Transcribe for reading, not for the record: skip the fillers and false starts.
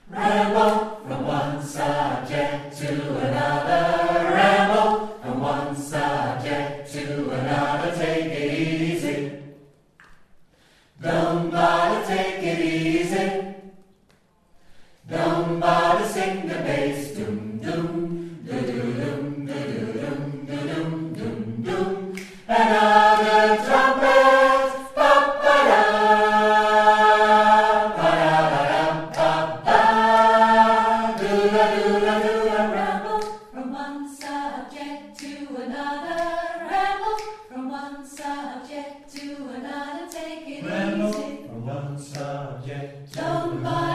Ramble from one subject to another. Ramble from one subject to another. Take it easy. Don't bother, take it easy. Don't bother, sing the bass. Doom, doom, doo doo doom, doo doo doom, doo doom, doom, doom. And other trumpets. Pa-pa-da, pa-da-ba-da, pa-pa. Do-la-do-la-do-la. Ramble from one subject to another. Ramble from one subject to another. Take it Ramble easy. from one subject to Don't another. bother.